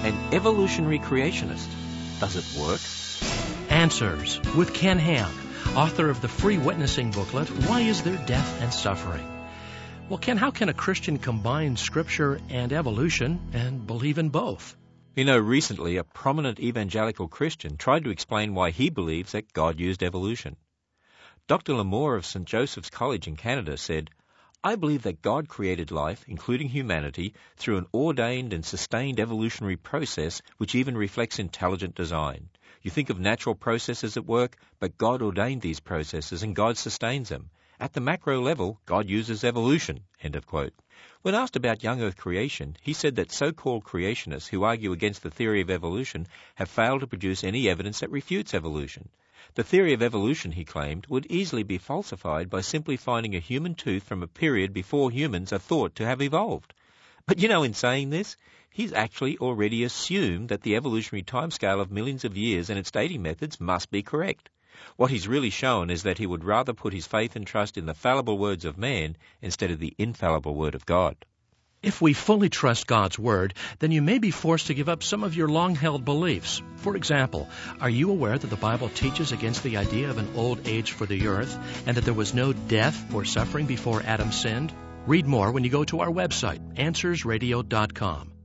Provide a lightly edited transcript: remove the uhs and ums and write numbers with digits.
an evolutionary creationist. Does it work? Answers with Ken Ham, author of the free witnessing booklet, Why Is There Death and Suffering? Well, Ken, how can a Christian combine Scripture and evolution and believe in both? You know, recently a prominent evangelical Christian tried to explain why he believes that God used evolution. Dr. Lamore of St. Joseph's College in Canada said, "I believe that God created life, including humanity, through an ordained and sustained evolutionary process which even reflects intelligent design. You think of natural processes at work, but God ordained these processes and God sustains them. At the macro level, God uses evolution." End of quote. When asked about young Earth creation, he said that so-called creationists who argue against the theory of evolution have failed to produce any evidence that refutes evolution. The theory of evolution, he claimed, would easily be falsified by simply finding a human tooth from a period before humans are thought to have evolved. But you know, in saying this, he's actually already assumed that the evolutionary timescale of millions of years and its dating methods must be correct. What he's really shown is that he would rather put his faith and trust in the fallible words of man instead of the infallible word of God. If we fully trust God's Word, then you may be forced to give up some of your long-held beliefs. For example, are you aware that the Bible teaches against the idea of an old age for the earth and that there was no death or suffering before Adam sinned? Read more when you go to our website, AnswersRadio.com.